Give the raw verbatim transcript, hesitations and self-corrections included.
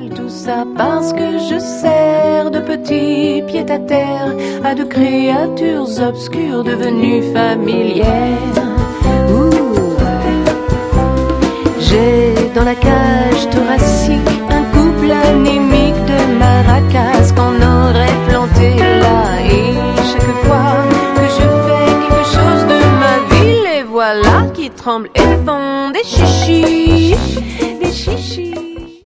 mal, tout ça parce que je sers de petit pied-à-terre à de créatures obscures devenues familières. Ouh. J'ai dans la cage thoracique un couple anémique de maracas qu'on aurait planté là. Et chaque fois que je fais quelque chose de ma vie, les voilà qui tremblent et font des chichis, des chichis.